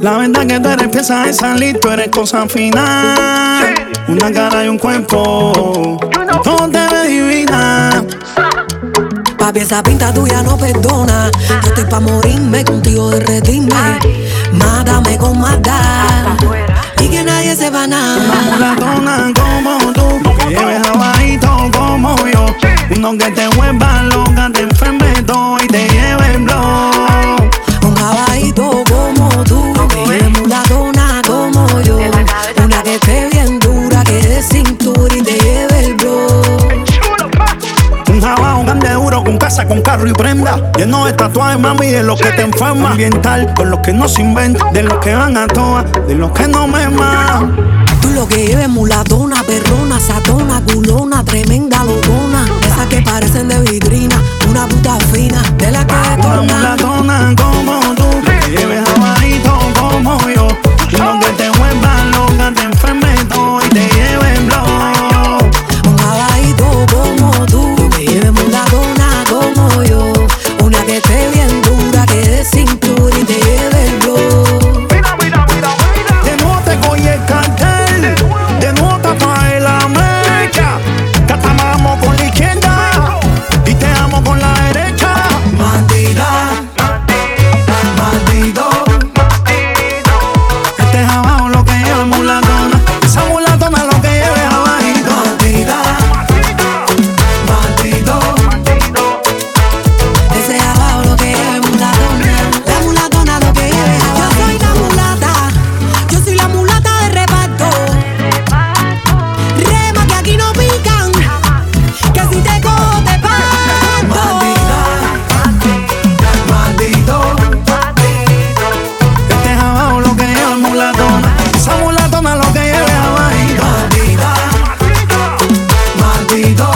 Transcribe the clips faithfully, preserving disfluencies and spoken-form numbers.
La verdad que tú eres pieza de salir, tú eres cosa final. Una cara y un cuerpo, todo te ve divina. Papi, esa pinta tuya no perdona. Yo estoy pa' morirme, contigo derretirme. Mátame con maldad y que nadie sepa nada. Una mulatona como tú, que lleves abajito como yo. Uno que te vuelva loca, te enferme todo y te lleve el blow. Un caballito como tú, que lleve mulatona como yo. Una que esté bien dura, que de cintura y te lleve el blow. Un jabón grande duro, con casa, con carro y prenda. Lleno de tatuajes, mami, de los que te enferman. Ambiental, con los que no se inventan, de los que van a todas, de los que no me man. Tú lo que lleves mulatona, perrona, satona, culona, tremenda locona. Esas que parecen de vitrina, una puta fina, de la que Una detona. mulatona como tú, que lleves abajito como yo. Uno que te vuelva loca, te enferme todo y te lleve el blow. Un caballito como tú, que lleve mulatona como yo. Una que esté bien dura, que de cintura y te lleve el blow. De nuevo te coge el cartel, de nuevo te trae la mecha. Que te amamos con la izquierda y te amo con la derecha. Bandida, maldito. Este es abajo lo que lleva mulatona, esa mulatona lo que lleva es abajito. Bandida, maldito. Ese abajo lo que lleve mulatona, la mulatona lo que lleve abajo. Yo soy la mulata, yo soy la mulata de reparto. Rema que aquí no pican, que si te cojo te parto. Bandida, maldito. Este es abajo lo que lleva mulatona, esa mulatona lo que lleva es abajito. Bandida, maldito.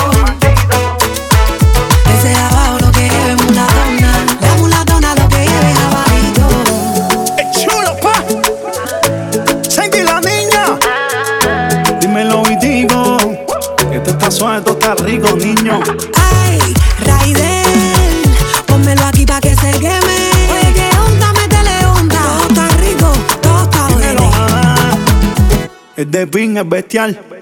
Ese abajo lo que lleve mulatona, la mulatona lo que lleve abajito. ¡Es chulo, pa! Sandy la niña. Dímelo, Vitico, que esto está suave, esto está rico, niño. Ay, Raiden, pónmelo aquí pa' que se queme. Oye, que onda, métele onda. Todo está rico, todo está Dímelo, bueno. ah. El de Pin es bestial.